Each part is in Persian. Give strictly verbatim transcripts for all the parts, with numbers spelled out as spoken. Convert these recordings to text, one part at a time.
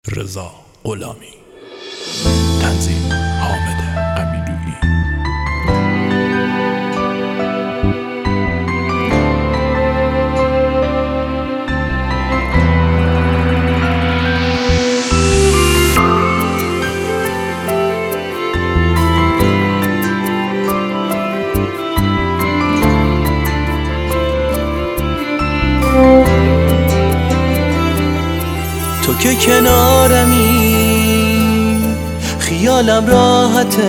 رضا غلامی. تنظیم حامد امیدویی. تو که کنارمی خیالم راحته،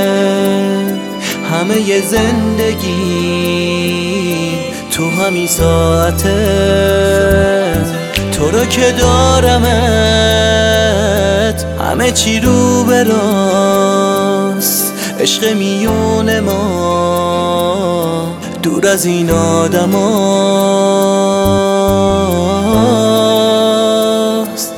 همه ی زندگی تو همین ساعته. تو رو که دارمت همه چی رو به راست، عشق میون ما دور از این آدم هاست.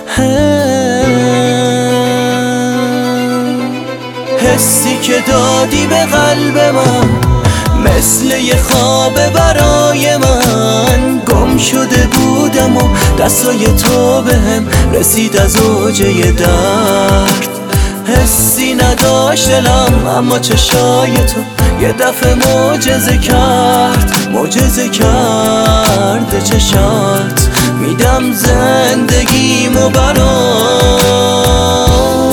حسی که دادی به قلب من مثل یه خواب برای من، گم شده بودم و دستای تو بهم رسید از اوج درد. حسی نداشت دلم اما چشای تو یه دفعه معجزه کرد، معجزه کرد چشات. میدم زندگیمو برات.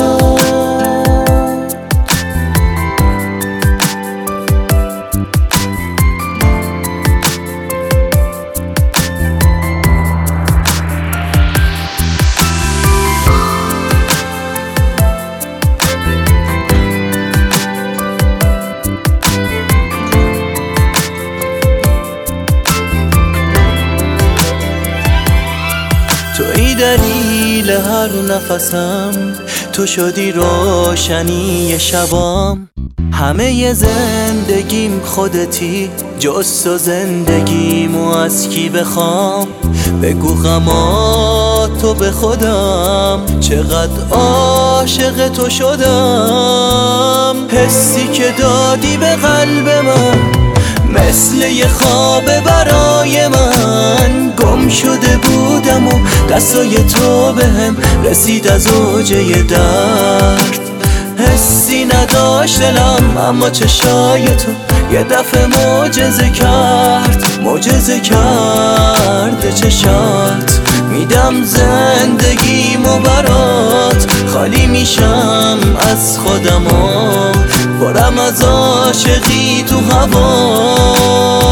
تویی دلیل هر نفسم، تو شدی روشنی شبام. همه ی زندگیم خودتی، جز تو زندگیمو از کی بخوام؟ بگو غماتو به خودم، چقدر عاشق تو شدم. حسی که دادی به قلب من مثل یه خواب برای من، گم شده بودم و دستای تو بهم رسید از اوج درد. حسی نداشت دلم اما چشای تو یه دفعه معجزه کرد، معجزه کرد چشات. میدم زندگیمو برات، خالی میشم از خودم و برم از عاشقی تو هوا.